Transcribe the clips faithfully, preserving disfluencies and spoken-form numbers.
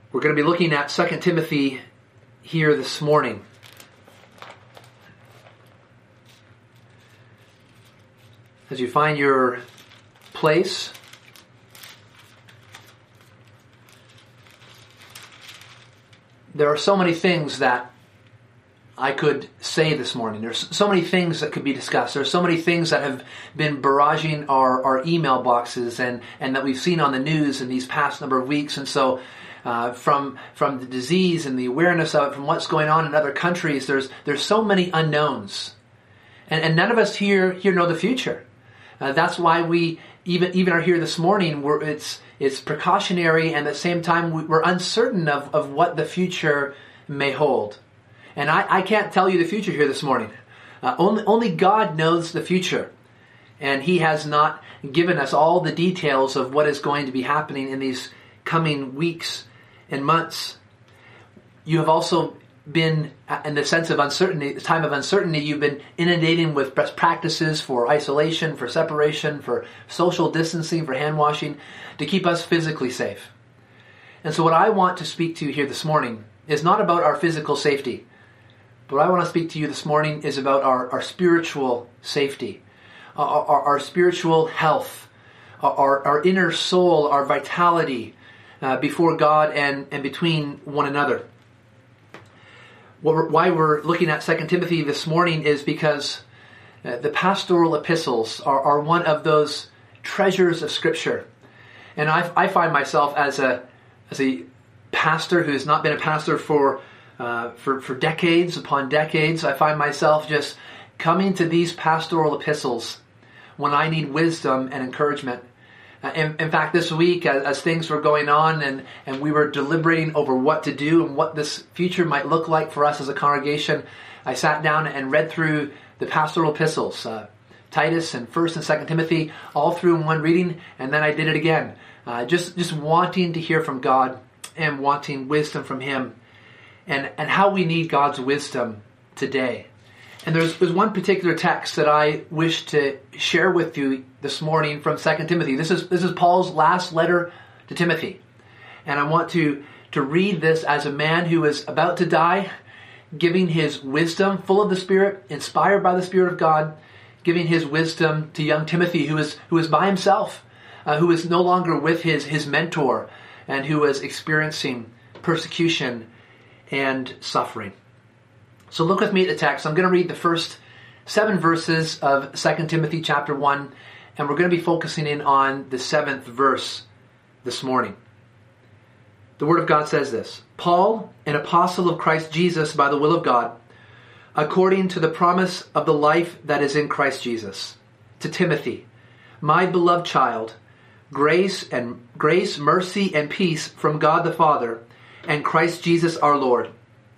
We're going to be looking at Second Timothy here this morning. As you find your place, there are so many things that I could say this morning. There's so many things that could be discussed. There's so many things that have been barraging our, our email boxes and, and that we've seen on the news in these past number of weeks. And so uh, from from the disease and the awareness of it, from what's going on in other countries, there's there's so many unknowns. And, and none of us here here know the future. Uh, that's why we even even are here this morning. We're, it's it's precautionary, and at the same time we, we're uncertain of, of what the future may hold. And I, I can't tell you the future here this morning. Uh, only only God knows the future, and He has not given us all the details of what is going to be happening in these coming weeks and months. You have also been, in the sense of uncertainty, the time of uncertainty, you've been inundating with best practices for isolation, for separation, for social distancing, for hand washing, to keep us physically safe. And so what I want to speak to you here this morning is not about our physical safety. But what I want to speak to you this morning is about our, our spiritual safety, our, our, our spiritual health, our, our inner soul, our vitality uh, before God and, and between one another. What we're, why we're looking at Second Timothy this morning is because uh, the pastoral epistles are, are one of those treasures of Scripture. And I, I find myself as a as a pastor who has not been a pastor for uh, for for decades upon decades. I find myself just coming to these pastoral epistles when I need wisdom and encouragement. Uh, in, in fact, this week, as, as things were going on and, and we were deliberating over what to do and what this future might look like for us as a congregation, I sat down and read through the pastoral epistles, uh, Titus and First and Second Timothy, all through in one reading, and then I did it again, uh, just just wanting to hear from God and wanting wisdom from Him, and and how we need God's wisdom today. And there's, there's one particular text that I wish to share with you this morning from Second Timothy. This is this is Paul's last letter to Timothy. And I want to, to read this as a man who is about to die, giving his wisdom, full of the Spirit, inspired by the Spirit of God, giving his wisdom to young Timothy, who is who is by himself, uh, who is no longer with his, his mentor, and who is experiencing persecution and suffering. So look with me at the text. I'm going to read the first seven verses of Second Timothy chapter one, and we're going to be focusing in on the seventh verse this morning. The Word of God says this: Paul, an apostle of Christ Jesus by the will of God, according to the promise of the life that is in Christ Jesus, to Timothy, my beloved child, grace and grace, mercy, and peace from God the Father and Christ Jesus our Lord.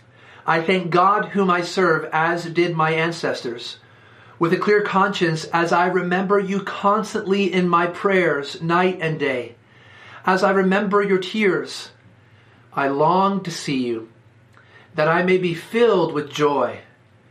I thank God whom I serve, as did my ancestors, with a clear conscience, as I remember you constantly in my prayers night and day. As I remember your tears, I long to see you, that I may be filled with joy.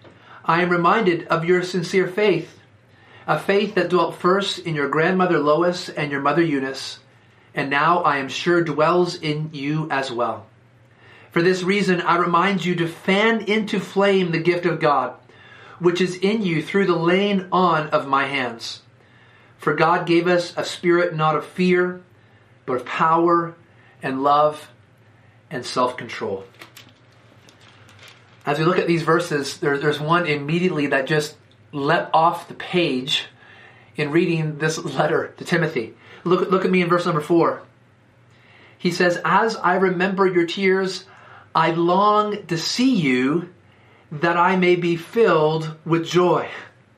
I am reminded of your sincere faith, a faith that dwelt first in your grandmother Lois and your mother Eunice, and now I am sure dwells in you as well. For this reason, I remind you to fan into flame the gift of God, which is in you through the laying on of my hands. For God gave us a spirit not of fear, but of power and love and self-control. As we look at these verses, there, there's one immediately that just leapt off the page in reading this letter to Timothy. Look, look at me in verse number four. He says, as I remember your tears, I long to see you, that I may be filled with joy.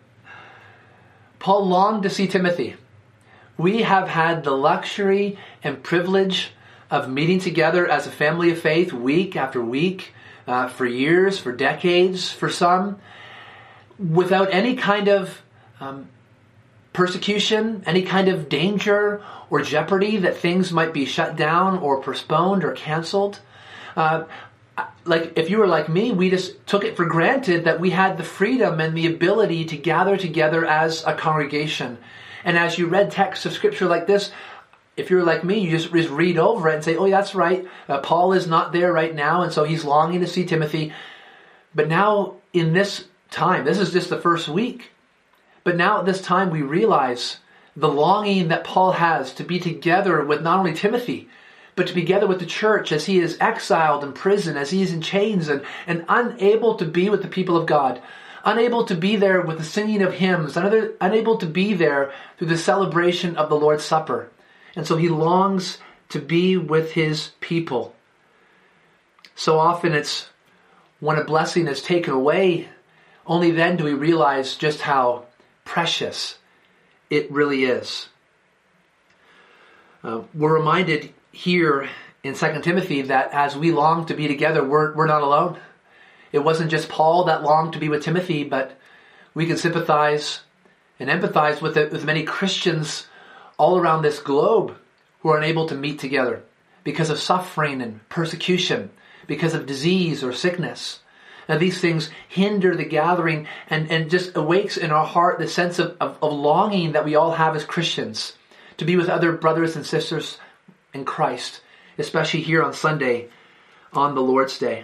Paul longed to see Timothy. We have had the luxury and privilege of meeting together as a family of faith week after week, uh, for years, for decades, for some, without any kind of um, persecution, any kind of danger or jeopardy that things might be shut down or postponed or canceled. Uh, like if you were like me, we just took it for granted that we had the freedom and the ability to gather together as a congregation. And as you read texts of Scripture like this, if you're like me, you just, just read over it and say, oh, that's right. Uh, Paul is not there right now, and so he's longing to see Timothy. But now in this time, this is just the first week, but now at this time we realize the longing that Paul has to be together with not only Timothy, but to be together with the church as he is exiled in prison, as he is in chains and, and unable to be with the people of God, unable to be there with the singing of hymns, unable, unable to be there through the celebration of the Lord's Supper. And so he longs to be with his people. So often it's when a blessing is taken away, only then do we realize just how precious it really is. Uh, we're reminded here in Second Timothy that as we long to be together, we're, we're not alone. It wasn't just Paul that longed to be with Timothy, but we can sympathize and empathize with it, with many Christians all around this globe who are unable to meet together because of suffering and persecution, because of disease or sickness. Now these things hinder the gathering and, and just awakes in our heart the sense of, of, of longing that we all have as Christians to be with other brothers and sisters in Christ, especially here on Sunday, on the Lord's Day.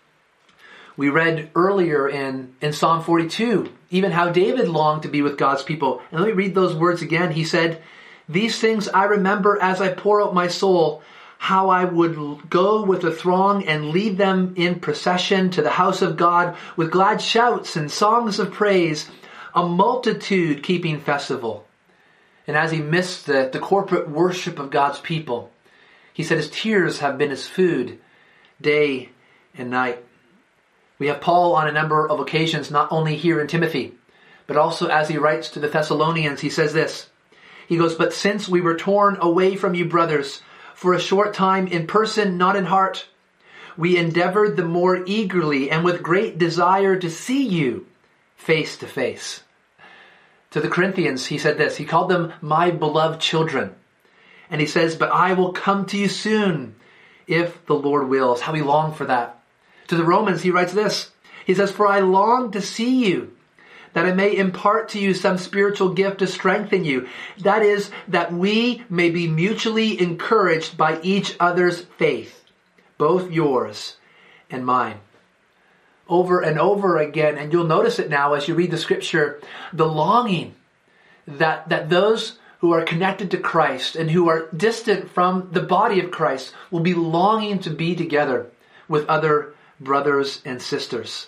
We read earlier in, in Psalm forty-two, even how David longed to be with God's people. And let me read those words again. He said, "These things I remember as I pour out my soul, how I would go with the throng and lead them in procession to the house of God with glad shouts and songs of praise, a multitude keeping festival." And as he missed the, the corporate worship of God's people, he said his tears have been his food day and night. We have Paul on a number of occasions, not only here in Timothy, but also as he writes to the Thessalonians, he says this. He goes, "But since we were torn away from you, brothers, for a short time in person, not in heart, we endeavored the more eagerly and with great desire to see you face to face." To the Corinthians, he said this. He called them my beloved children. And he says, "But I will come to you soon, if the Lord wills." How we long for that. To the Romans, he writes this. He says, "For I long to see you, that I may impart to you some spiritual gift to strengthen you. That is, that we may be mutually encouraged by each other's faith, both yours and mine." Over and over again, and you'll notice it now as you read the scripture, the longing that, that those who are connected to Christ and who are distant from the body of Christ will be longing to be together with other brothers and sisters.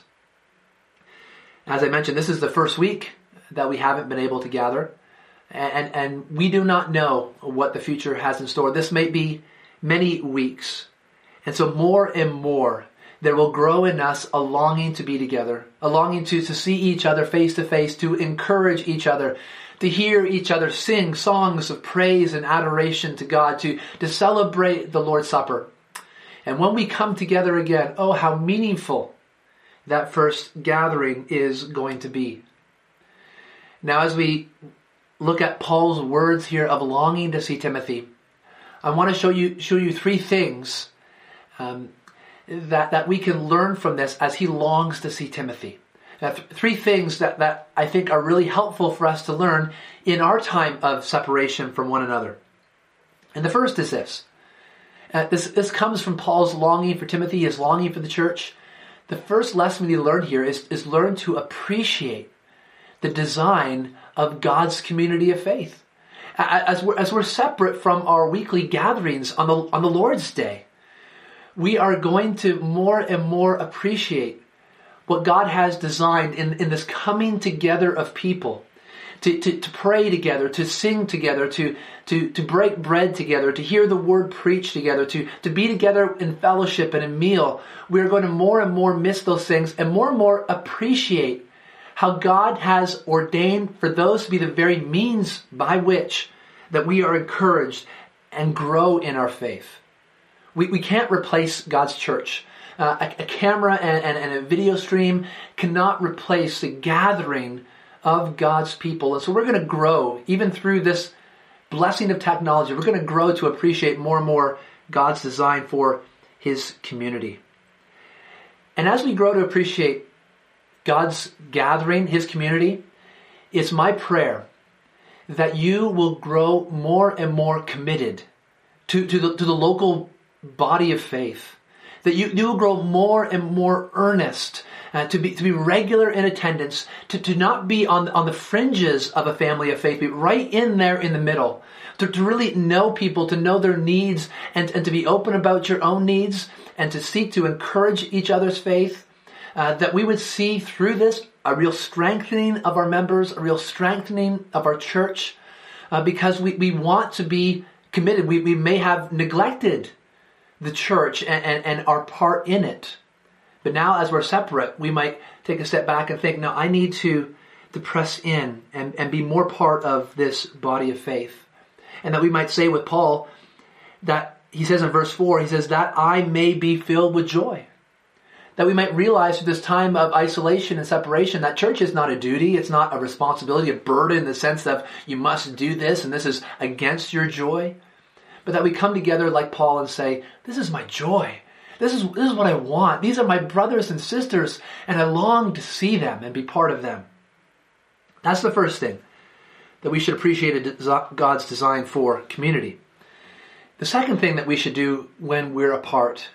As I mentioned, this is the first week that we haven't been able to gather, and, and we do not know what the future has in store. This may be many weeks, and so more and more there will grow in us a longing to be together, a longing to, to see each other face to face, to encourage each other, to hear each other sing songs of praise and adoration to God, to, to celebrate the Lord's Supper. And when we come together again, oh, how meaningful that first gathering is going to be. Now, as we look at Paul's words here of longing to see Timothy, I want to show you show you three things um, that, that we can learn from this as he longs to see Timothy. Now, th- three things that, that I think are really helpful for us to learn in our time of separation from one another. And the first is this. Uh, this, this comes from Paul's longing for Timothy, his longing for the church. The first lesson we need to learn here is, is learn to appreciate the design of God's community of faith. As we're, as we're separate from our weekly gatherings on the, on the Lord's Day, we are going to more and more appreciate what God has designed in, in this coming together of people. To, to, to pray together, to sing together, to, to, to break bread together, to hear the word preached together, to, to be together in fellowship and in meal. We're going to more and more miss those things and more and more appreciate how God has ordained for those to be the very means by which that we are encouraged and grow in our faith. We, we can't replace God's church. Uh, a, a camera and, and, and a video stream cannot replace the gathering of God's people. And so we're going to grow, even through this blessing of technology, we're going to grow to appreciate more and more God's design for his community. And as we grow to appreciate God's gathering, his community, it's my prayer that you will grow more and more committed to, to, the, to the local body of faith. That you, you will grow more and more earnest, uh, to be to be regular in attendance, to, to not be on, on the fringes of a family of faith, but right in there in the middle. To, to really know people, to know their needs, and, and to be open about your own needs, and to seek to encourage each other's faith. Uh, that we would see through this a real strengthening of our members, a real strengthening of our church, uh, because we, we want to be committed. We, we may have neglected the church and, and, and our part in it. But now as we're separate, we might take a step back and think, no, I need to, to press in and, and be more part of this body of faith. And that we might say with Paul, that he says in verse four, he says, that I may be filled with joy. That we might realize through this time of isolation and separation that church is not a duty, it's not a responsibility, a burden in the sense that you must do this and this is against your joy. But that we come together like Paul and say, this is my joy. This is, this is what I want. These are my brothers and sisters, and I long to see them and be part of them. That's the first thing that we should appreciate God's design for community. The second thing that we should do when we're apart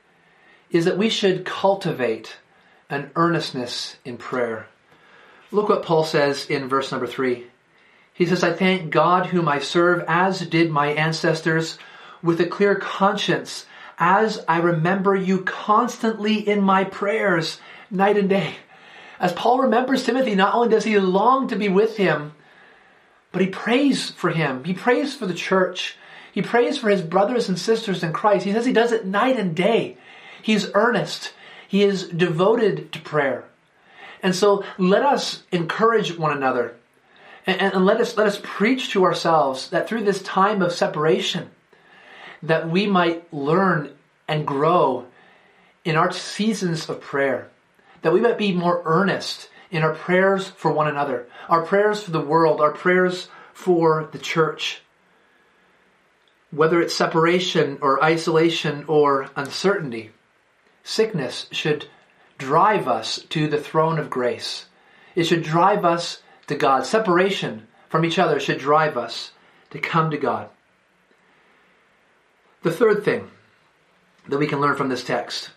is that we should cultivate an earnestness in prayer. Look what Paul says in verse number three. He says, I thank God whom I serve, as did my ancestors, with a clear conscience, as I remember you constantly in my prayers, night and day. As Paul remembers Timothy, not only does he long to be with him, but he prays for him. He prays for the church. He prays for his brothers and sisters in Christ. He says he does it night and day. He's earnest. He is devoted to prayer. And so let us encourage one another. And, and let us let us preach to ourselves that through this time of separation, that we might learn and grow in our seasons of prayer. That we might be more earnest in our prayers for one another. Our prayers for the world. Our prayers for the church. Whether it's separation or isolation or uncertainty, sickness should drive us to the throne of grace. It should drive us to God. Separation from each other should drive us to come to God. The third thing that we can learn from this text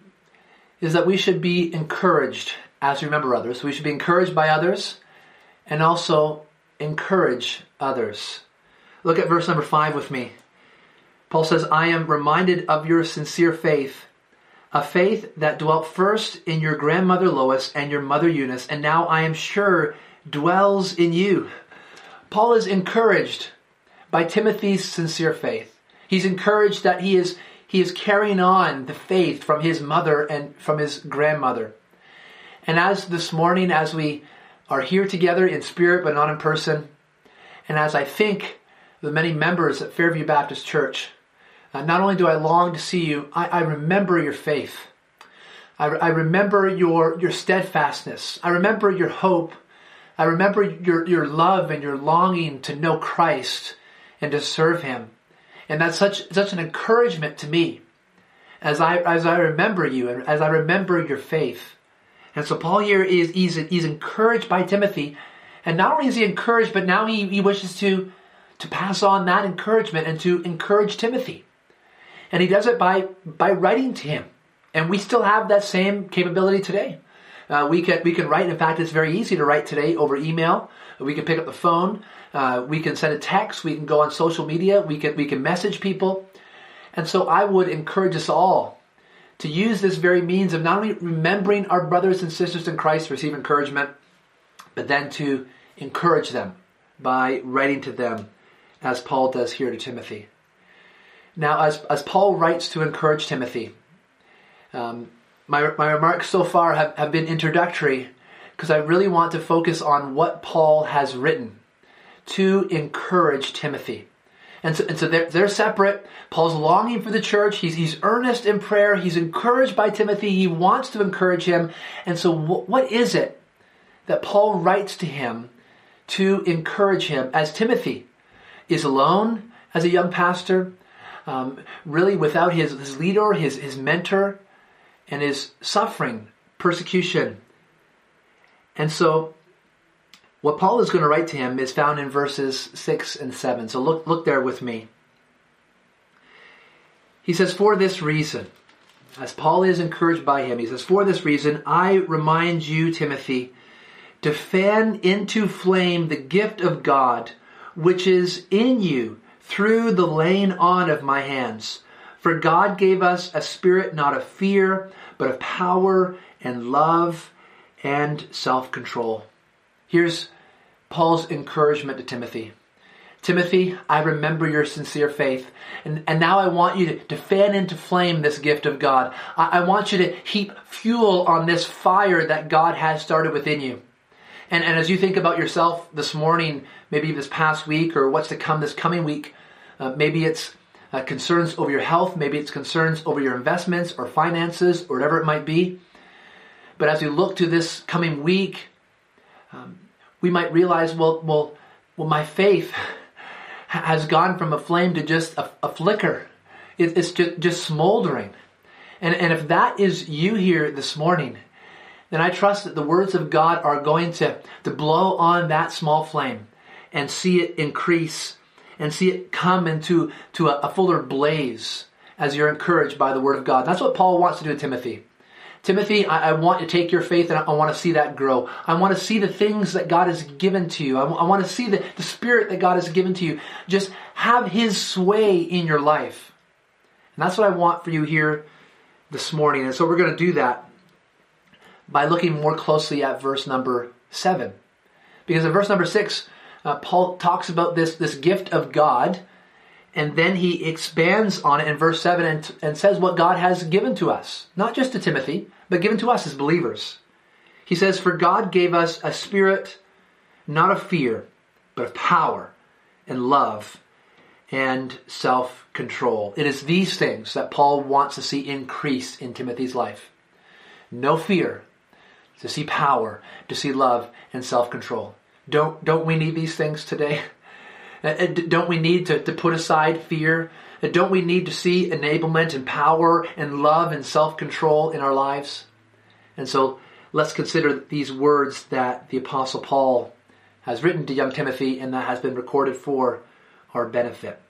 is that we should be encouraged as we remember others. We should be encouraged by others and also encourage others. Look at verse number five with me. Paul says, I am reminded of your sincere faith, a faith that dwelt first in your grandmother Lois and your mother Eunice, and now I am sure dwells in you. Paul is encouraged by Timothy's sincere faith. He's encouraged that he is, he is carrying on the faith from his mother and from his grandmother. And as this morning, as we are here together in spirit but not in person, and as I think the many members at Fairview Baptist Church, Uh, not only do I long to see you, I, I remember your faith. I, I remember your, your steadfastness. I remember your hope. I remember your, your love and your longing to know Christ and to serve Him. And that's such, such an encouragement to me as I, as I remember you and as I remember your faith. And so Paul here is he's, he's encouraged by Timothy. And not only is he encouraged, but now he, he wishes to, to pass on that encouragement and to encourage Timothy. And he does it by, by writing to him. And we still have that same capability today. Uh, we can we can write. In fact, it's very easy to write today over email. We can pick up the phone. Uh, we can send a text. We can go on social media. We can we can message people. And so I would encourage us all to use this very means of not only remembering our brothers and sisters in Christ to receive encouragement, but then to encourage them by writing to them, as Paul does here to Timothy. Now, as, as Paul writes to encourage Timothy, um, my, my remarks so far have, have been introductory because I really want to focus on what Paul has written to encourage Timothy. And so, and so they're, they're separate. Paul's longing for the church. He's, he's earnest in prayer. He's encouraged by Timothy. He wants to encourage him. And so w- what is it that Paul writes to him to encourage him as Timothy is alone as a young pastor? Um, really without his, his leader, his, his mentor, and is suffering persecution. And so what Paul is going to write to him is found in verses six and seven. So look, look there with me. He says, for this reason, as Paul is encouraged by him, he says, for this reason, I remind you, Timothy, to fan into flame the gift of God, which is in you through the laying on of my hands. For God gave us a spirit not of fear, but of power and love and self-control. Here's Paul's encouragement to Timothy. Timothy, I remember your sincere faith, and, and now I want you to, to fan into flame this gift of God. I, I want you to heap fuel on this fire that God has started within you. And, and as you think about yourself this morning, maybe this past week, or what's to come this coming week, uh, maybe it's uh, concerns over your health, maybe it's concerns over your investments or finances or whatever it might be. But as we look to this coming week, um, we might realize, well, well, well, my faith has gone from a flame to just a, a flicker. It, it's just, just smoldering. And, and if that is you here this morning, then I trust that the words of God are going to, to blow on that small flame and see it increase and see it come into to a, a fuller blaze as you're encouraged by the word of God. That's what Paul wants to do to Timothy. Timothy, I, I want to take your faith and I, I want to see that grow. I want to see the things that God has given to you. I, I want to see the, the spirit that God has given to you. Just have his sway in your life. And that's what I want for you here this morning. And so we're going to do that by looking more closely at verse number seven. Because in verse number six, uh, Paul talks about this, this gift of God, and then he expands on it in verse seven and, and says what God has given to us. Not just to Timothy, but given to us as believers. He says, for God gave us a spirit not of fear, but of power and love and self-control. It is these things that Paul wants to see increase in Timothy's life. No fear, to see power, to see love and self-control. Don't, don't we need these things today? Don't we need to, to put aside fear? Don't we need to see enablement and power and love and self-control in our lives? And so let's consider these words that the Apostle Paul has written to young Timothy and that has been recorded for our benefit.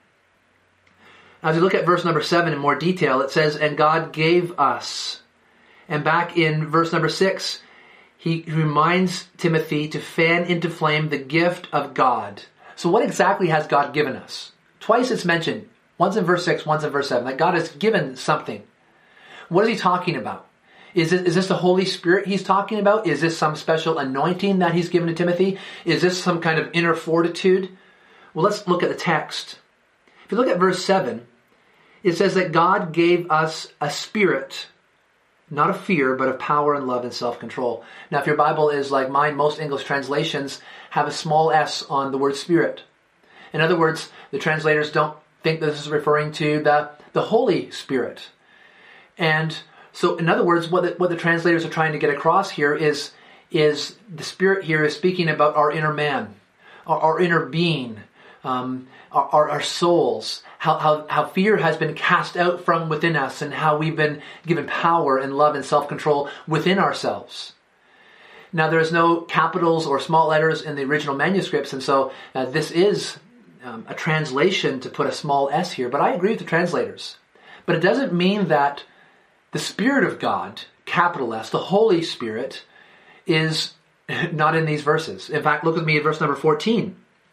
As we look at verse number seven in more detail, it says, and God gave us. And back in verse number six, he reminds Timothy to fan into flame the gift of God. So what exactly has God given us? Twice it's mentioned, once in verse six, once in verse seven, that God has given something. What is he talking about? Is this, is this the Holy Spirit he's talking about? Is this some special anointing that he's given to Timothy? Is this some kind of inner fortitude? Well, let's look at the text. If you look at verse seven, it says that God gave us a spirit, not of fear, but of power and love and self-control. Now, if your Bible is like mine, most English translations have a small s on the word spirit. In other words, the translators don't think this is referring to the, the Holy Spirit. And so, in other words, what the, what the translators are trying to get across here is, is the Spirit here is speaking about our inner man, our, our inner being, um, our, our, our souls, how, how, how fear has been cast out from within us and how we've been given power and love and self-control within ourselves. Now, there's no capitals or small letters in the original manuscripts, and so uh, this is um, a translation to put a small s here, but I agree with the translators. But it doesn't mean that the Spirit of God, capital S, the Holy Spirit, is not in these verses. In fact, look with me at verse number fourteen.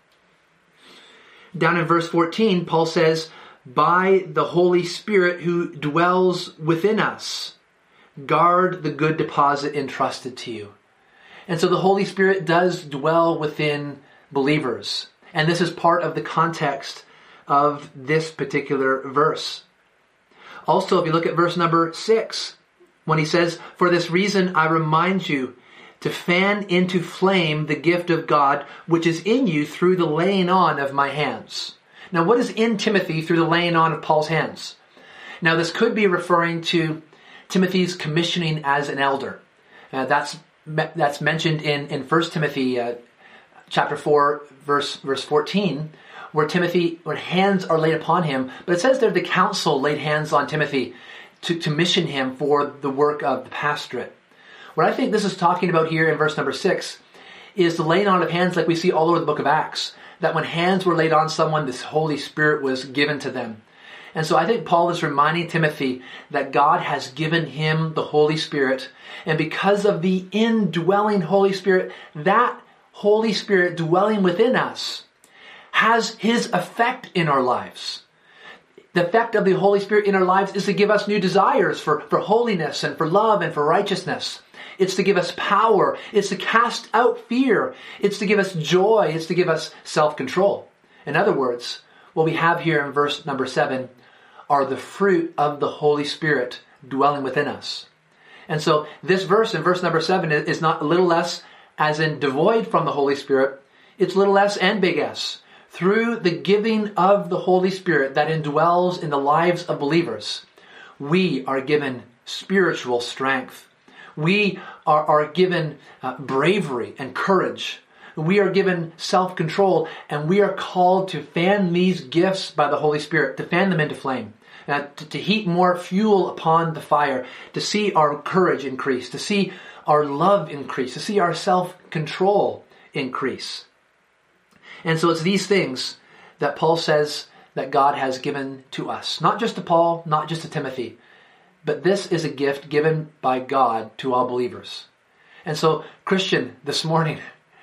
Down in verse fourteen, Paul says, by the Holy Spirit who dwells within us, guard the good deposit entrusted to you. And so the Holy Spirit does dwell within believers. And this is part of the context of this particular verse. Also, if you look at verse number six, when he says, for this reason I remind you to fan into flame the gift of God, which is in you through the laying on of my hands. Now, what is in Timothy through the laying on of Paul's hands? Now, this could be referring to Timothy's commissioning as an elder. Uh, that's that's mentioned in, in First Timothy uh, chapter four, verse verse fourteen, where Timothy, when hands are laid upon him, but it says there the council laid hands on Timothy to, to mission him for the work of the pastorate. What I think this is talking about here in verse number six is the laying on of hands like we see all over the book of Acts. That when hands were laid on someone, this Holy Spirit was given to them. And so I think Paul is reminding Timothy that God has given him the Holy Spirit. And because of the indwelling Holy Spirit, that Holy Spirit dwelling within us has his effect in our lives. The effect of the Holy Spirit in our lives is to give us new desires for, for holiness and for love and for righteousness. It's to give us power. It's to cast out fear. It's to give us joy. It's to give us self-control. In other words, what we have here in verse number seven are the fruit of the Holy Spirit dwelling within us. And so this verse in verse number seven is not a little less as in devoid from the Holy Spirit. It's little s and big S. Through the giving of the Holy Spirit that indwells in the lives of believers, we are given spiritual strength. We are, are given uh, bravery and courage. We are given self-control, and we are called to fan these gifts by the Holy Spirit, to fan them into flame, uh, to, to heap more fuel upon the fire, to see our courage increase, to see our love increase, to see our self-control increase. And so it's these things that Paul says that God has given to us. Not just to Paul, not just to Timothy, but this is a gift given by God to all believers. And so, Christian, this morning,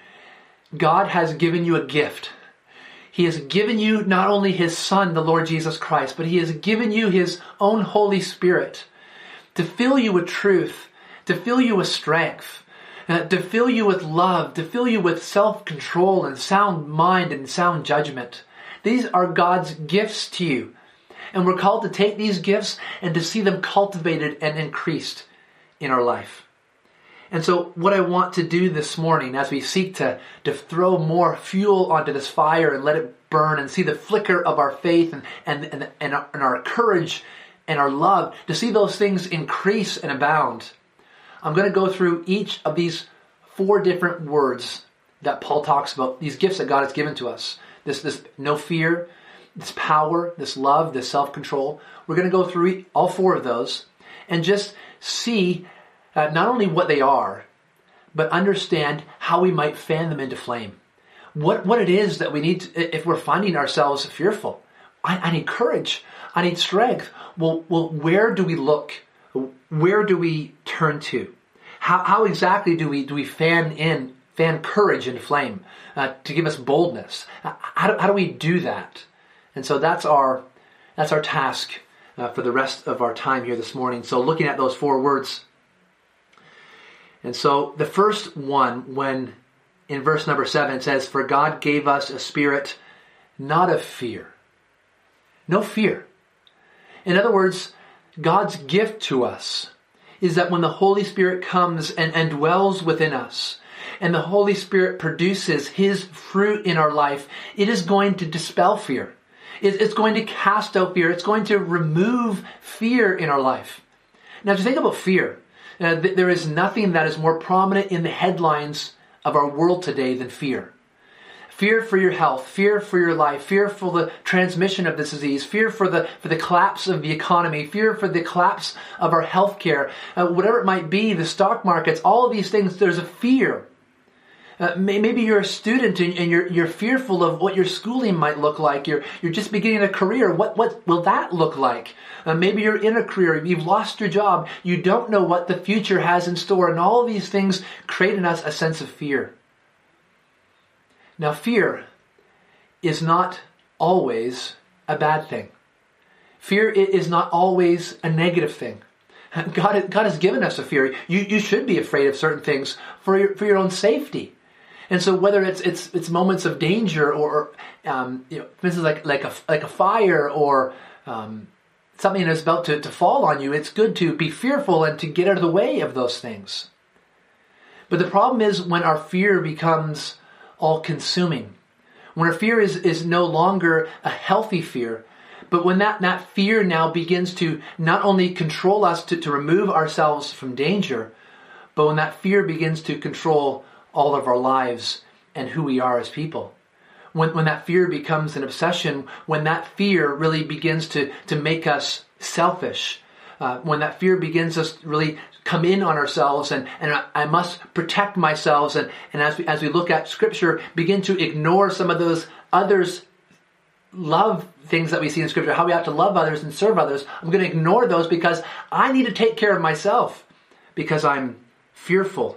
God has given you a gift. He has given you not only His Son, the Lord Jesus Christ, but He has given you His own Holy Spirit to fill you with truth, to fill you with strength, uh, to fill you with love, to fill you with self-control and sound mind and sound judgment. These are God's gifts to you. And we're called to take these gifts and to see them cultivated and increased in our life. And so what I want to do this morning as we seek to, to throw more fuel onto this fire and let it burn and see the flicker of our faith and, and, and, and, our, and our courage and our love, to see those things increase and abound, I'm going to go through each of these four different words that Paul talks about, these gifts that God has given to us. This, this no fear, this power, this love, this self-control. We're going to go through all four of those and just see uh, not only what they are, but understand how we might fan them into flame. What what it is that we need to, if we're finding ourselves fearful. I, I need courage. I need strength. Well, well, where do we look? Where do we turn to? How how exactly do we do we fan in fan courage into flame uh, to give us boldness? How do, how do we do that? And so that's our that's our task uh, for the rest of our time here this morning. So looking at those four words. And so the first one, when in verse number seven it says, "For God gave us a spirit not of fear." No fear. In other words, God's gift to us is that when the Holy Spirit comes and, and dwells within us, and the Holy Spirit produces His fruit in our life, it is going to dispel fear. It's going to cast out fear. It's going to remove fear in our life. Now, to think about fear, uh, th- there is nothing that is more prominent in the headlines of our world today than fear. Fear for your health, fear for your life, fear for the transmission of this disease, fear for the for the collapse of the economy, fear for the collapse of our healthcare, uh, whatever it might be, the stock markets, all of these things, there's a fear. Uh, maybe you're a student and, and you're you're fearful of what your schooling might look like. You're you're just beginning a career. What what will that look like? Uh, maybe you're in a career. You've lost your job. You don't know what the future has in store, and all of these things create in us a sense of fear. Now, fear is not always a bad thing. Fear is not always a negative thing. God God has given us a fear. You you should be afraid of certain things for your for your own safety. And so whether it's it's it's moments of danger or um, you know, for instance, like like a like a fire or um, something that's about to, to fall on you, it's good to be fearful and to get out of the way of those things. But the problem is when our fear becomes all-consuming, when our fear is is no longer a healthy fear, but when that, that fear now begins to not only control us to, to remove ourselves from danger, but when that fear begins to control all of our lives and who we are as people. When when that fear becomes an obsession, when that fear really begins to, to make us selfish, uh, when that fear begins us to really come in on ourselves and, and I, I must protect myself, and, and as we as we look at Scripture, begin to ignore some of those others love things that we see in Scripture, how we have to love others and serve others, I'm going to ignore those because I need to take care of myself because I'm fearful.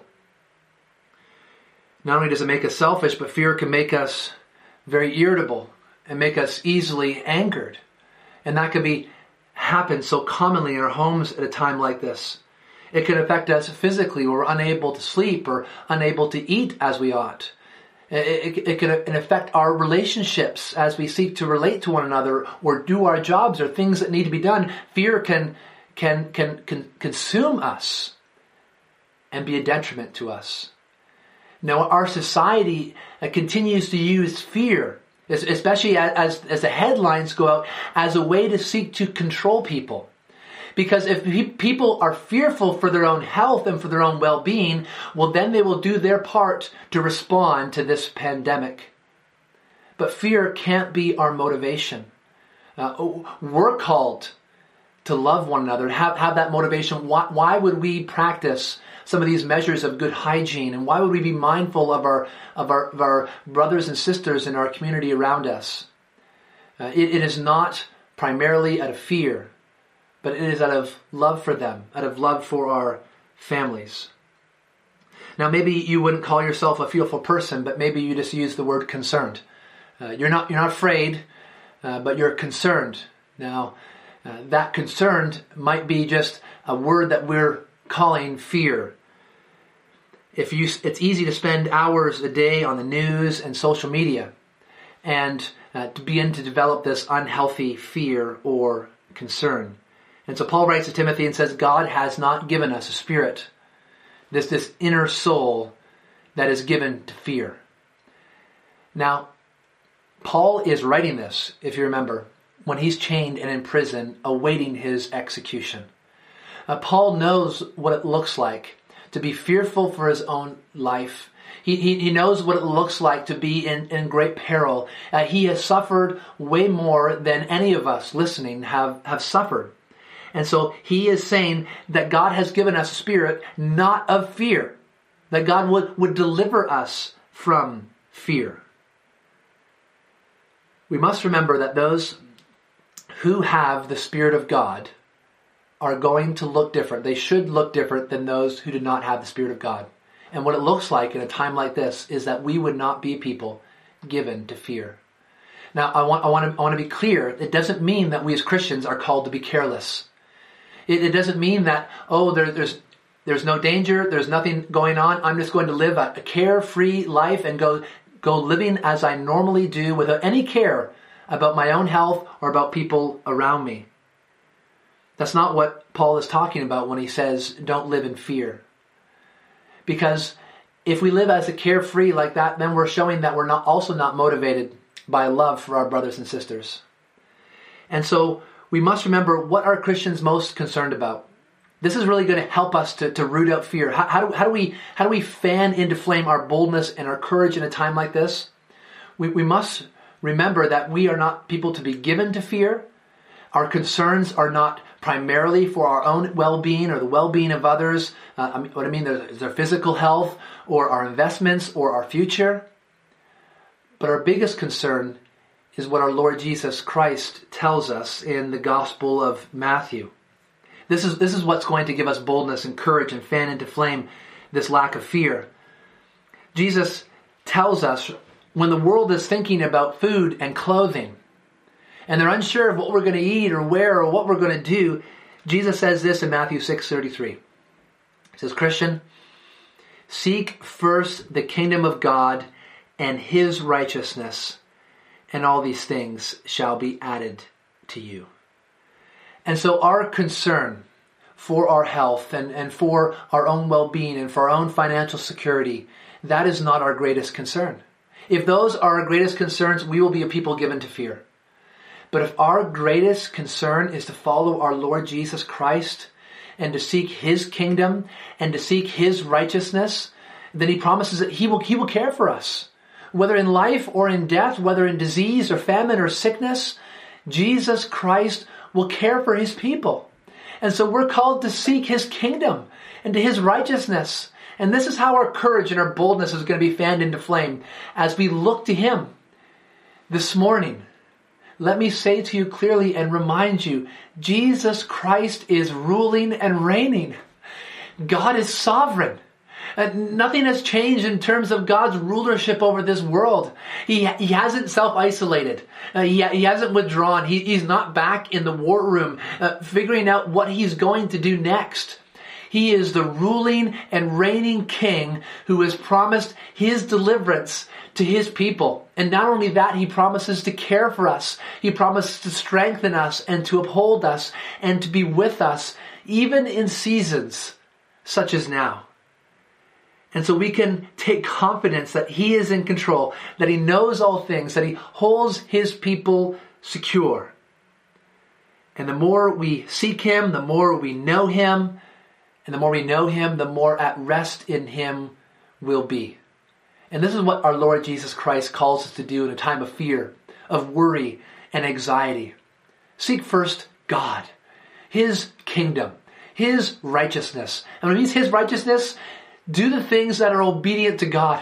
Not only does it make us selfish, but fear can make us very irritable and make us easily angered. And that can be happen so commonly in our homes at a time like this. It can affect us physically. We're unable to sleep or unable to eat as we ought. It, it, it can affect our relationships as we seek to relate to one another or do our jobs or things that need to be done. Fear can, can, can, can consume us and be a detriment to us. Now, our society continues to use fear, especially as, as the headlines go out, as a way to seek to control people. Because if people are fearful for their own health and for their own well-being, well, then they will do their part to respond to this pandemic. But fear can't be our motivation. Uh, we're called to love one another, have, have that motivation. Why, why would we practice some of these measures of good hygiene? And why would we be mindful of our, of our, of our brothers and sisters in our community around us? Uh, it, it is not primarily out of fear, but it is out of love for them, out of love for our families. Now, maybe you wouldn't call yourself a fearful person, but maybe you just use the word concerned. Uh, you're not you're not afraid, uh, but you're concerned. Now, uh, that concerned might be just a word that we're calling fear. If you, it's easy to spend hours a day on the news and social media, and uh, to begin to develop this unhealthy fear or concern. And so Paul writes to Timothy and says, God has not given us a spirit, this, this inner soul that is given to fear. Now, Paul is writing this, if you remember, when he's chained and in prison, awaiting his execution. Uh, Paul knows what it looks like to be fearful for his own life. He, he, he knows what it looks like to be in, in great peril. Uh, he has suffered way more than any of us listening have, have suffered. And so he is saying that God has given us a spirit not of fear, that God would, would deliver us from fear. We must remember that those who have the Spirit of God are going to look different. They should look different than those who do not have the Spirit of God. And what it looks like in a time like this is that we would not be people given to fear. Now, I want, I want to, I want to be clear. It doesn't mean that we as Christians are called to be careless. It, it doesn't mean that, oh, there, there's there's no danger, there's nothing going on. I'm just going to live a, a carefree life and go go living as I normally do without any care about my own health or about people around me. That's not what Paul is talking about when he says, don't live in fear. Because if we live as a carefree like that, then we're showing that we're not also not motivated by love for our brothers and sisters. And so we must remember, what are Christians most concerned about? This is really going to help us to, to root out fear. How, how, do, how, do we, how do we fan into flame our boldness and our courage in a time like this? We, we must remember that we are not people to be given to fear. Our concerns are not primarily for our own well-being or the well-being of others. Uh, I mean, what I mean is their physical health or our investments or our future. But our biggest concern is what our Lord Jesus Christ tells us in the Gospel of Matthew. This is, this is what's going to give us boldness and courage and fan into flame this lack of fear. Jesus tells us when the world is thinking about food and clothing, and they're unsure of what we're going to eat or where or what we're going to do, Jesus says this in Matthew six thirty-three. He says, Christian, seek first the kingdom of God and His righteousness, and all these things shall be added to you. And so our concern for our health and, and for our own well-being and for our own financial security, that is not our greatest concern. If those are our greatest concerns, we will be a people given to fear. But if our greatest concern is to follow our Lord Jesus Christ and to seek His kingdom and to seek His righteousness, then He promises that He will, He will care for us. Whether in life or in death, whether in disease or famine or sickness, Jesus Christ will care for His people. And so we're called to seek His kingdom and to His righteousness. And this is how our courage and our boldness is going to be fanned into flame as we look to Him. This morning, let me say to you clearly and remind you, Jesus Christ is ruling and reigning. God is sovereign. And nothing has changed in terms of God's rulership over this world. He, he hasn't self-isolated. Uh, he, he hasn't withdrawn. He, he's not back in the war room uh, figuring out what he's going to do next. He is the ruling and reigning king who has promised his deliverance to his people. And not only that, he promises to care for us. He promises to strengthen us and to uphold us and to be with us, even in seasons such as now. And so we can take confidence that he is in control, that he knows all things, that he holds his people secure. And the more we seek him, the more we know him, and the more we know him, the more at rest in him we'll be. And this is what our Lord Jesus Christ calls us to do in a time of fear, of worry, and anxiety. Seek first God, his kingdom, his righteousness. And when it means his righteousness, do the things that are obedient to God.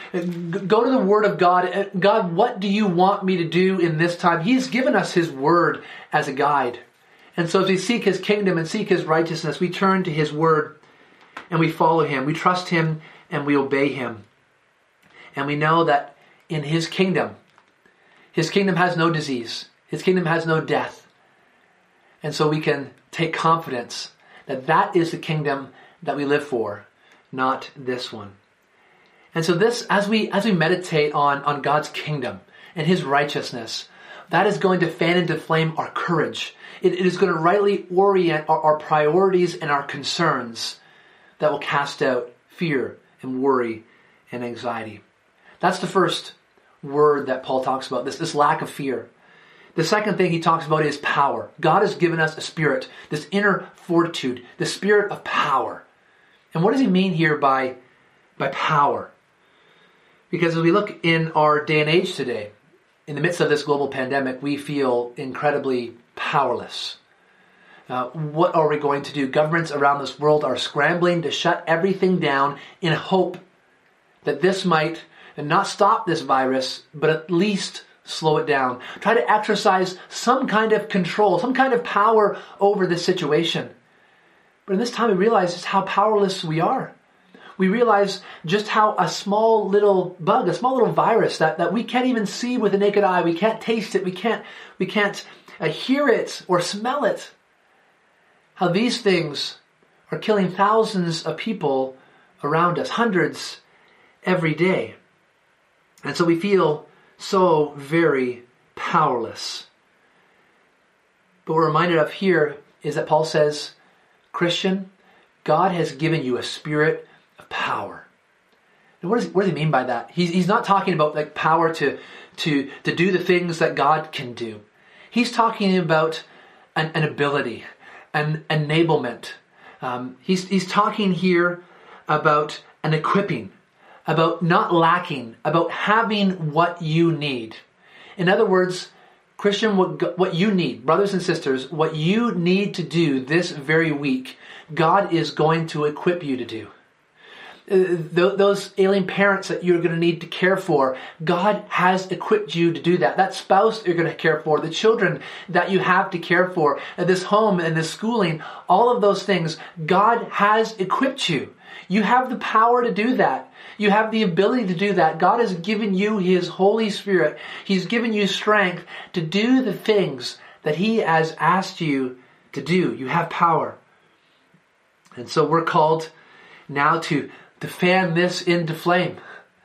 Go to the Word of God. God, what do you want me to do in this time? He's given us his Word as a guide. And so as we seek his kingdom and seek his righteousness, we turn to his Word and we follow him. We trust him and we obey him. And we know that in his kingdom, his kingdom has no disease. His kingdom has no death. And so we can take confidence that that is the kingdom that we live for, not this one. And so this, as we as we meditate on, on God's kingdom and his righteousness, that is going to fan into flame our courage. It, it is going to rightly orient our, our priorities and our concerns that will cast out fear and worry and anxiety. That's the first word that Paul talks about, this, this lack of fear. The second thing he talks about is power. God has given us a spirit, this inner fortitude, the spirit of power. And what does he mean here by, by power? Because as we look in our day and age today, in the midst of this global pandemic, we feel incredibly powerless. Uh, what are we going to do? Governments around this world are scrambling to shut everything down in hope that this might not stop this virus, but at least slow it down. Try to exercise some kind of control, some kind of power over this situation. But in this time, we realize just how powerless we are. We realize just how a small little bug, a small little virus that, that we can't even see with the naked eye, we can't taste it, we can't, we can't uh, hear it or smell it, how these things are killing thousands of people around us, hundreds every day. And so we feel so very powerless. But what we're reminded of here is that Paul says, Christian, God has given you a spirit of power. And what does, what does he mean by that? He's, he's not talking about like power to, to, to do the things that God can do. He's talking about an, an ability, an enablement. Um, he's, he's talking here about an equipping, about not lacking, about having what you need. In other words, Christian, what, what you need, brothers and sisters, what you need to do this very week, God is going to equip you to do. Uh, th- those ailing parents that you're going to need to care for, God has equipped you to do that. That spouse you're going to care for, the children that you have to care for, uh, this home and this schooling, all of those things, God has equipped you. You have the power to do that. You have the ability to do that. God has given you his Holy Spirit. He's given you strength to do the things that he has asked you to do. You have power. And so we're called now to, to fan this into flame.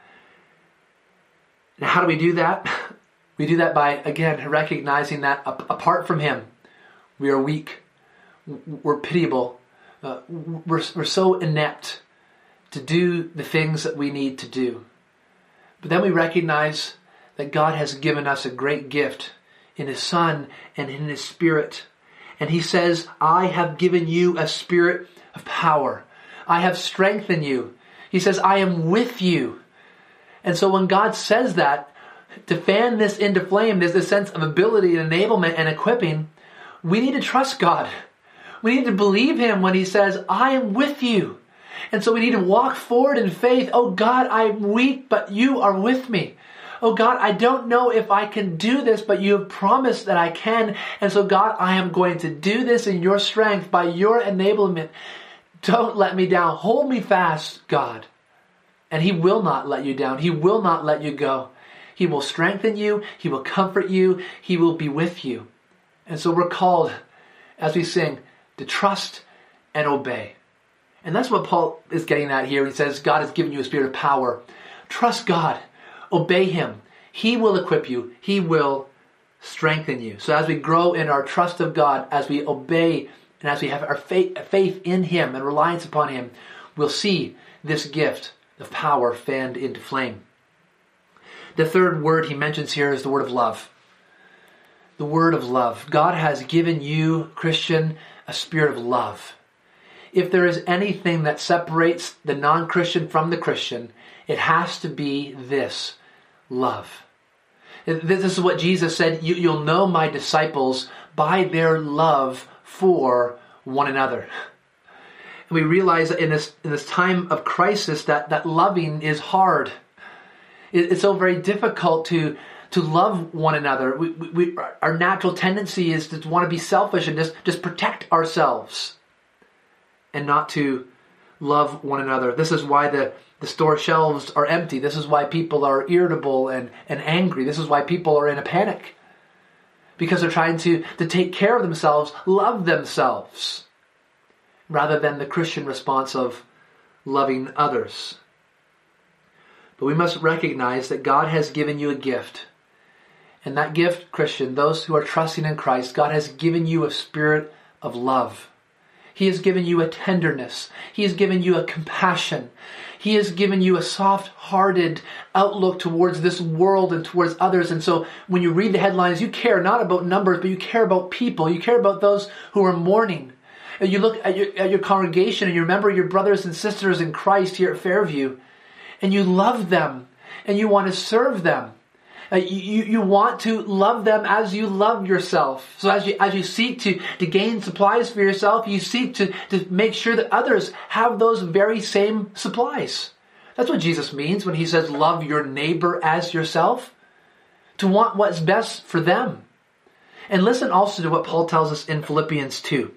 Now, how do we do that? We do that by, again, recognizing that apart from him, we are weak. We're pitiable. Uh, we're, we're so inept to do the things that we need to do. But then we recognize that God has given us a great gift in his Son and in his Spirit. And he says, I have given you a spirit of power. I have strengthened you. He says, I am with you. And so when God says that, to fan this into flame, there's this sense of ability and enablement and equipping. We need to trust God. We need to believe him when he says, I am with you. And so we need to walk forward in faith. Oh God, I'm weak, but you are with me. Oh God, I don't know if I can do this, but you have promised that I can. And so God, I am going to do this in your strength, by your enablement. Don't let me down. Hold me fast, God. And he will not let you down. He will not let you go. He will strengthen you. He will comfort you. He will be with you. And so we're called, as we sing, to trust and obey. And that's what Paul is getting at here. He says, God has given you a spirit of power. Trust God. Obey him. He will equip you. He will strengthen you. So as we grow in our trust of God, as we obey, and as we have our faith, faith in him and reliance upon him, we'll see this gift of power fanned into flame. The third word he mentions here is the word of love. The word of love. God has given you, Christian, a spirit of love. If there is anything that separates the non-Christian from the Christian, it has to be this, love. This is what Jesus said, you, you'll know my disciples by their love for one another. And we realize that in this, in this time of crisis that, that loving is hard. It, it's so very difficult to, to love one another. We, we, our natural tendency is to want to be selfish and just, just protect ourselves and not to love one another. This is why the, the store shelves are empty. This is why people are irritable and, and angry. This is why people are in a panic. Because they're trying to, to take care of themselves, love themselves, rather than the Christian response of loving others. But we must recognize that God has given you a gift. And that gift, Christian, those who are trusting in Christ, God has given you a spirit of love. He has given you a tenderness. He has given you a compassion. He has given you a soft-hearted outlook towards this world and towards others. And so when you read the headlines, you care not about numbers, but you care about people. You care about those who are mourning. And you look at your, at your congregation and you remember your brothers and sisters in Christ here at Fairview. And you love them. And you want to serve them. Uh, you, you want to love them as you love yourself. So as you as you seek to, to gain supplies for yourself, you seek to, to make sure that others have those very same supplies. That's what Jesus means when he says, love your neighbor as yourself. To want what's best for them. And listen also to what Paul tells us in Philippians two.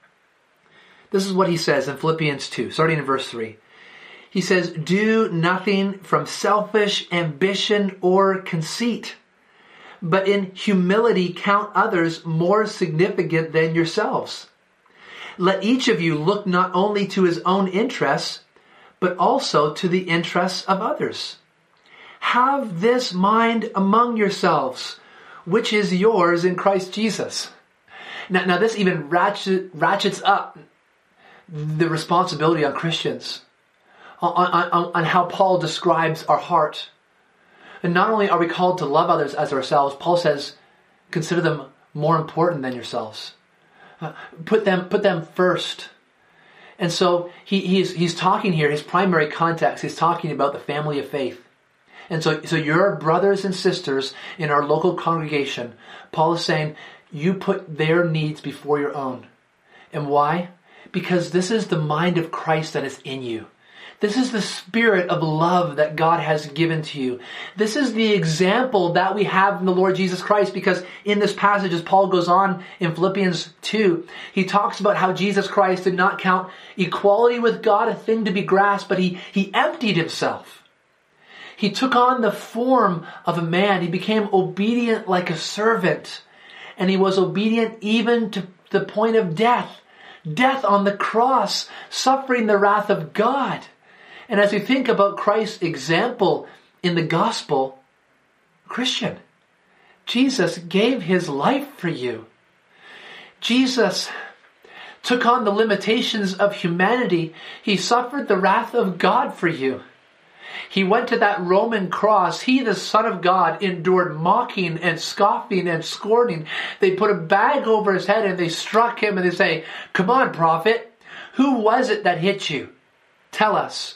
This is what he says in Philippians two, starting in verse three. He says, do nothing from selfish ambition or conceit, but in humility count others more significant than yourselves. Let each of you look not only to his own interests, but also to the interests of others. Have this mind among yourselves, which is yours in Christ Jesus. Now, now this even ratchet, ratchets up the responsibility on Christians. On, on, on how Paul describes our heart. And not only are we called to love others as ourselves, Paul says, consider them more important than yourselves. Uh, put them put them first. And so he, he's, he's talking here, his primary context, he's talking about the family of faith. And so, so your brothers and sisters in our local congregation, Paul is saying, you put their needs before your own. And why? Because this is the mind of Christ that is in you. This is the spirit of love that God has given to you. This is the example that we have in the Lord Jesus Christ, because in this passage, as Paul goes on in Philippians two, he talks about how Jesus Christ did not count equality with God a thing to be grasped, but he, he emptied himself. He took on the form of a man. He became obedient like a servant, and he was obedient even to the point of death. Death on the cross, suffering the wrath of God. And as we think about Christ's example in the gospel, Christian, Jesus gave his life for you. Jesus took on the limitations of humanity. He suffered the wrath of God for you. He went to that Roman cross. He, the Son of God, endured mocking and scoffing and scorning. They put a bag over his head and they struck him and they say, come on, prophet, who was it that hit you? Tell us.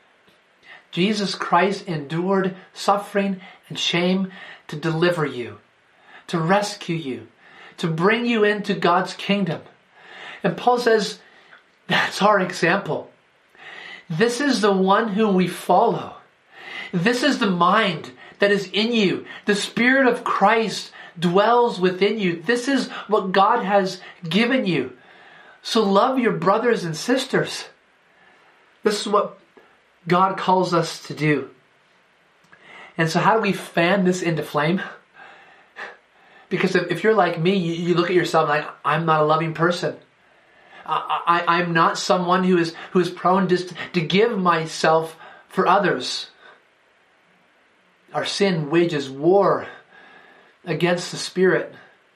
Jesus Christ endured suffering and shame to deliver you, to rescue you, to bring you into God's kingdom. And Paul says, that's our example. This is the one whom we follow. This is the mind that is in you. The Spirit of Christ dwells within you. This is what God has given you. So love your brothers and sisters. This is what God calls us to do. And so how do we fan this into flame? Because if, if you're like me, you, you look at yourself like, I'm not a loving person. I, I, I'm not someone who is who is prone just to give myself for others. Our sin wages war against the Spirit.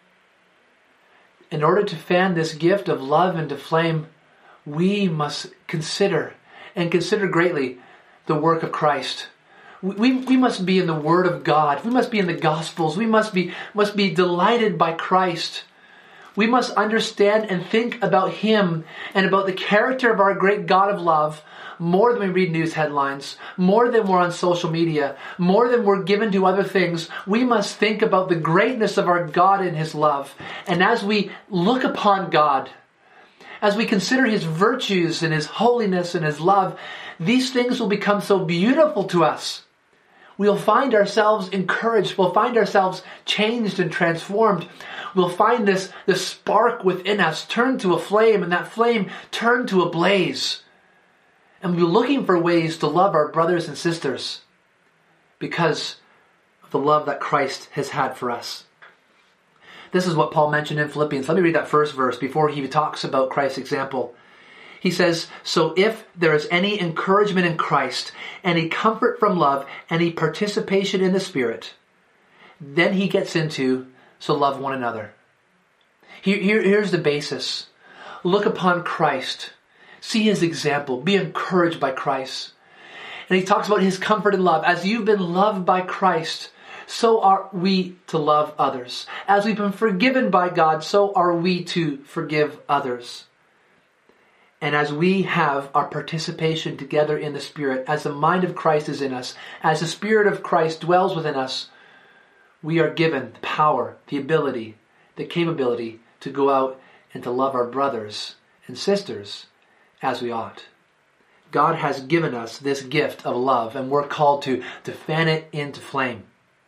In order to fan this gift of love into flame, we must consider, and consider greatly, the work of Christ. We, we must be in the Word of God. We must be in the Gospels. We must be, must be delighted by Christ. We must understand and think about Him and about the character of our great God of love more than we read news headlines, more than we're on social media, more than we're given to other things. We must think about the greatness of our God and His love. And as we look upon God, as we consider His virtues and His holiness and His love, these things will become so beautiful to us. We'll find ourselves encouraged. We'll find ourselves changed and transformed. We'll find this, this spark within us turn to a flame, and that flame turn to a blaze. And we'll be looking for ways to love our brothers and sisters because of the love that Christ has had for us. This is what Paul mentioned in Philippians. Let me read that first verse before he talks about Christ's example. He says, so if there is any encouragement in Christ, any comfort from love, any participation in the Spirit, then he gets into, so love one another. Here, here, here's the basis. Look upon Christ. See His example. Be encouraged by Christ. And he talks about His comfort and love. As you've been loved by Christ, so are we to love others. As we've been forgiven by God, so are we to forgive others. And as we have our participation together in the Spirit, as the mind of Christ is in us, as the Spirit of Christ dwells within us, we are given the power, the ability, the capability to go out and to love our brothers and sisters as we ought. God has given us this gift of love, and we're called to, to fan it into flame.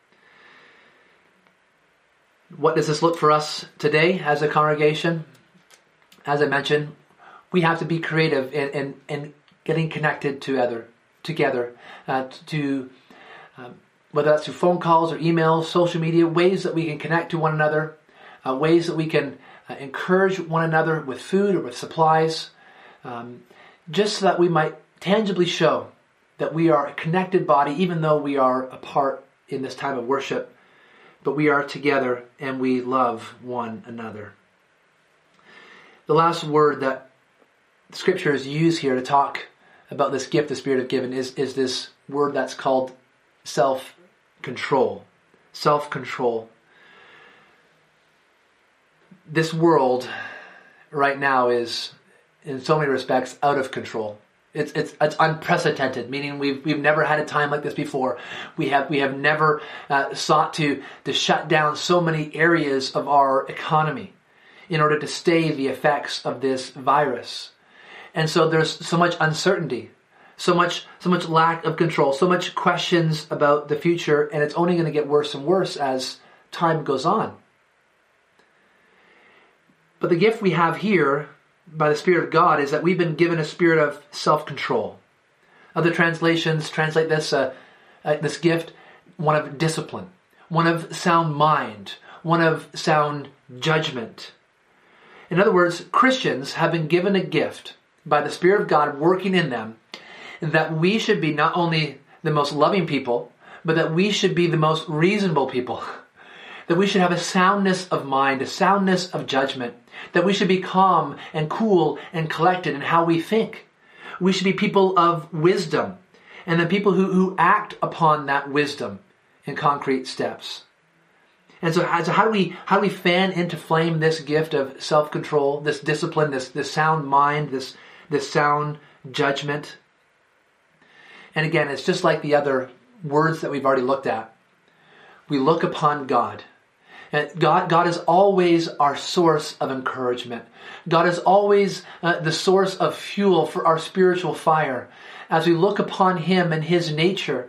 What does this look for us today as a congregation? As I mentioned, we have to be creative in, in, in getting connected together, together uh, to um, whether that's through phone calls or emails, social media, ways that we can connect to one another, uh, ways that we can uh, encourage one another with food or with supplies, um, just so that we might tangibly show that we are a connected body, even though we are apart in this time of worship, but we are together and we love one another. The last word that Scripture is used here to talk about this gift the Spirit has given is, is this word that's called self-control. Self-control. This world right now is, in so many respects, out of control. It's it's it's unprecedented, meaning we've we've never had a time like this before. We have we have never uh, sought to to shut down so many areas of our economy in order to stay the effects of this virus. And so there's so much uncertainty, so much so much lack of control, so much questions about the future, and it's only going to get worse and worse as time goes on. But the gift we have here by the Spirit of God is that we've been given a spirit of self-control. Other translations translate this uh, uh, this gift one of discipline, one of sound mind, one of sound judgment. In other words, Christians have been given a gift by the Spirit of God working in them, that we should be not only the most loving people, but that we should be the most reasonable people. That we should have a soundness of mind, a soundness of judgment. That we should be calm and cool and collected in how we think. We should be people of wisdom, and then people who, who act upon that wisdom in concrete steps. And so, so how do we how do we fan into flame this gift of self-control, this discipline, this, this sound mind, this this sound judgment? And again, it's just like the other words that we've already looked at. We look upon God. And God, God is always our source of encouragement. God is always uh, the source of fuel for our spiritual fire. As we look upon Him and His nature,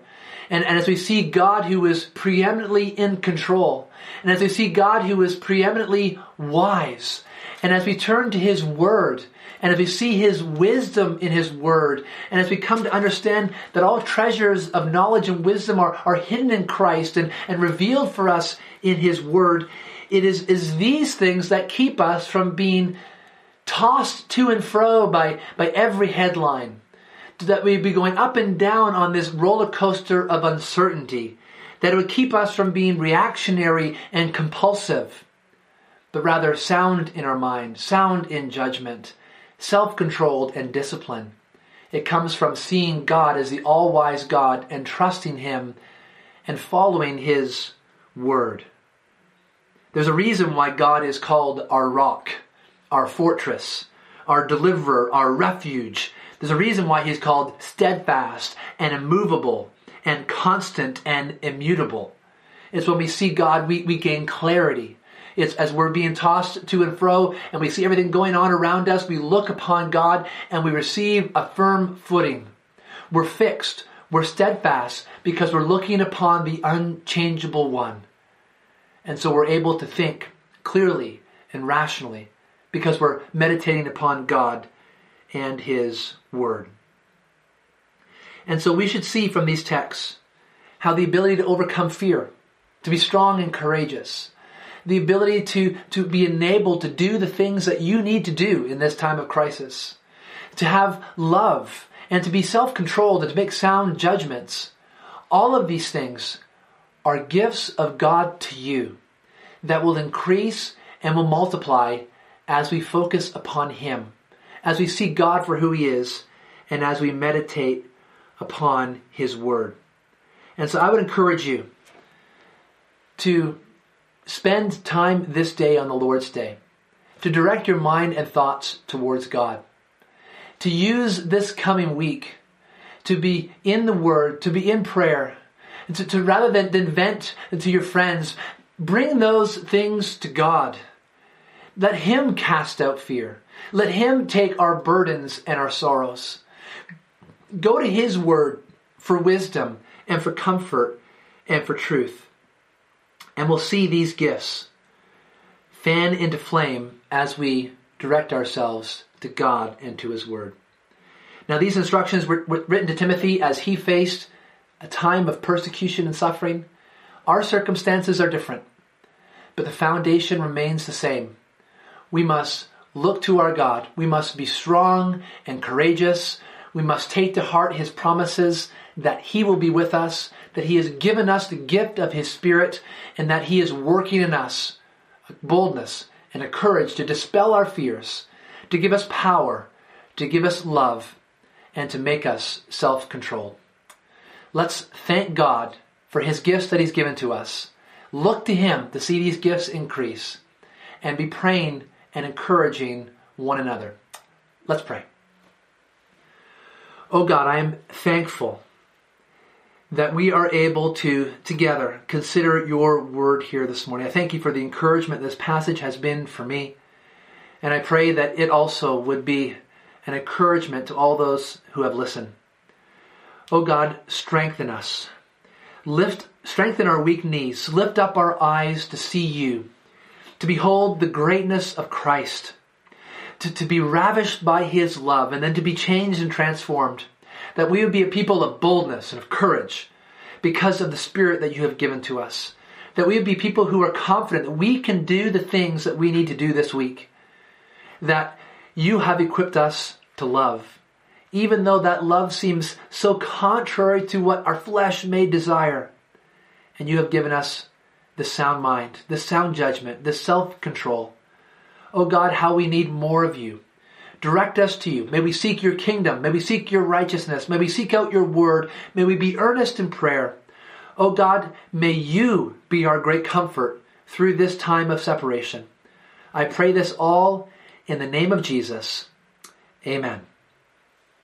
And, and as we see God who is preeminently in control, and as we see God who is preeminently wise, and as we turn to His Word, and as we see His wisdom in His Word, and as we come to understand that all treasures of knowledge and wisdom are, are hidden in Christ and, and revealed for us in His Word, it is, is these things that keep us from being tossed to and fro by, by every headline, that we'd be going up and down on this roller coaster of uncertainty, that it would keep us from being reactionary and compulsive, but rather sound in our mind, sound in judgment, self-controlled and disciplined. It comes from seeing God as the all-wise God and trusting Him and following His Word. There's a reason why God is called our rock, our fortress, our deliverer, our refuge. There's a reason why He's called steadfast and immovable and constant and immutable. It's when we see God, we, we gain clarity. It's as we're being tossed to and fro and we see everything going on around us, we look upon God and we receive a firm footing. We're fixed, we're steadfast because we're looking upon the unchangeable one. And so we're able to think clearly and rationally because we're meditating upon God and His Word. And so we should see from these texts how the ability to overcome fear, to be strong and courageous, the ability to, to be enabled to do the things that you need to do in this time of crisis, to have love and to be self-controlled and to make sound judgments. All of these things are gifts of God to you that will increase and will multiply as we focus upon Him, as we see God for who He is, and as we meditate upon His Word. And so I would encourage you to spend time this day on the Lord's Day, to direct your mind and thoughts towards God, to use this coming week to be in the Word, to be in prayer, and to, to rather than, than vent to your friends, bring those things to God. Let Him cast out fear. Let Him take our burdens and our sorrows. Go to His Word for wisdom and for comfort and for truth. And we'll see these gifts fan into flame as we direct ourselves to God and to His Word. Now, these instructions were written to Timothy as he faced a time of persecution and suffering. Our circumstances are different, but the foundation remains the same. We must look to our God. We must be strong and courageous. We must take to heart His promises that He will be with us, that He has given us the gift of His Spirit, and that He is working in us a boldness and a courage to dispel our fears, to give us power, to give us love, and to make us self-controlled. Let's thank God for His gifts that He's given to us. Look to Him to see these gifts increase, and be praying and encouraging one another. Let's pray. Oh God, I am thankful that we are able to, together, consider your word here this morning. I thank you for the encouragement this passage has been for me. And I pray that it also would be an encouragement to all those who have listened. Oh God, strengthen us. Lift, strengthen our weak knees. Lift up our eyes to see you, to behold the greatness of Christ, to, to be ravished by His love, and then to be changed and transformed. That we would be a people of boldness and of courage because of the Spirit that you have given to us. That we would be people who are confident that we can do the things that we need to do this week. That you have equipped us to love. Even though that love seems so contrary to what our flesh may desire. And you have given us the sound mind, the sound judgment, the self-control. Oh God, how we need more of you. Direct us to you. May we seek your kingdom. May we seek your righteousness. May we seek out your word. May we be earnest in prayer. Oh God, may you be our great comfort through this time of separation. I pray this all in the name of Jesus. Amen.